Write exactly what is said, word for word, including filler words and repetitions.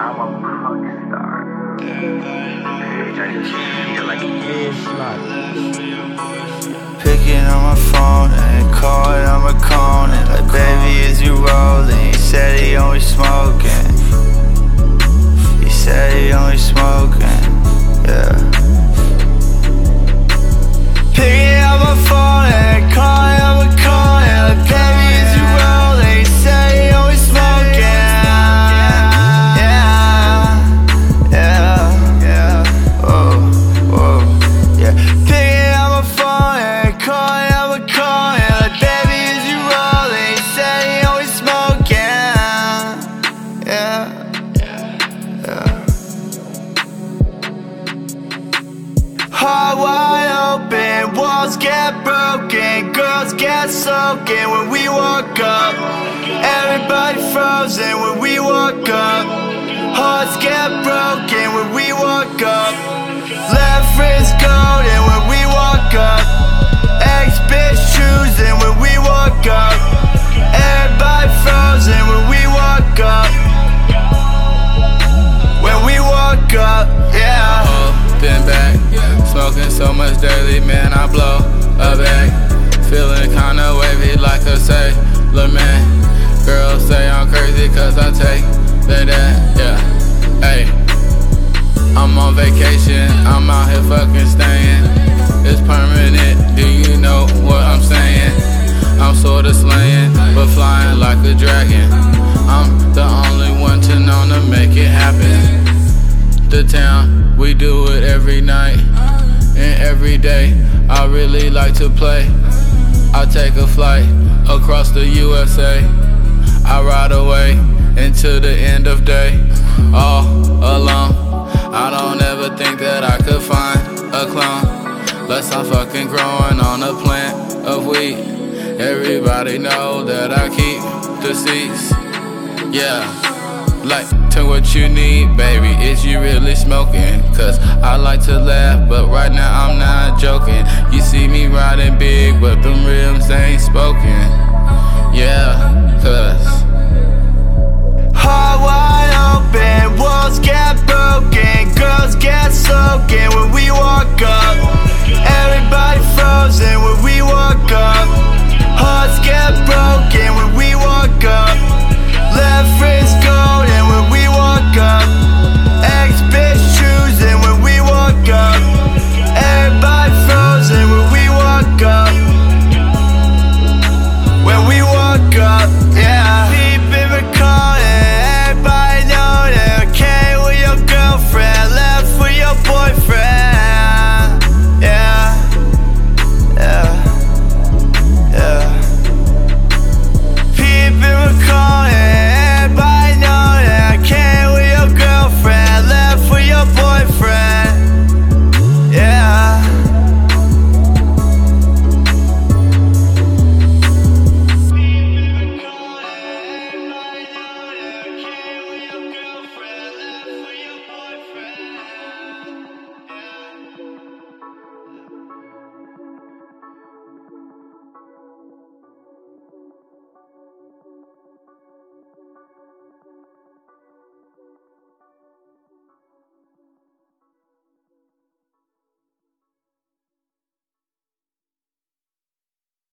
I'm a punk star. Bitch, I just feel like it's like Picking on my phone and calling on my cone and like, baby, is you rolling? He said he only smoking. He said he only smoking. Yeah. Picking on my phone and calling on my cone and like, baby, is you rolling? He said he only smoking. Yeah, yeah, yeah. Oh, oh, yeah. Picking on my phone and calling on my cone and like, baby, is you rolling? He said he only smoking. Yeah, yeah. Heart wide open, walls get broken, girls get soaking when we walk up. Everybody frozen when we walk up. Hearts get broken when we walk up. Left wrist golden when we walk up. Ex-bitch choosing when we walk up. Everybody frozen when we walk up. When we walk up, yeah. Been back, smoking so much daily, man, I blow a bag. Feeling kinda wavy like a sailor man. Girls say I'm crazy cause I take the that, yeah. Hey, I'm on vacation, I'm out here fucking staying. It's permanent, do you know what I'm saying? I'm sorta slaying, but flying like a dragon. I'm the only one to know to make it happen. The town, we do it every night and every day. I really like to play. I take a flight across the U S A. I ride away into the end of day, all alone. I don't ever think that I could find a clone, unless I'm fucking growing on a plant of weed. Everybody know that I keep the seats, yeah. Like, to what you need, baby, is you really smoking? Cause I like to laugh, but right now I'm not joking. You see me riding big, but them rims ain't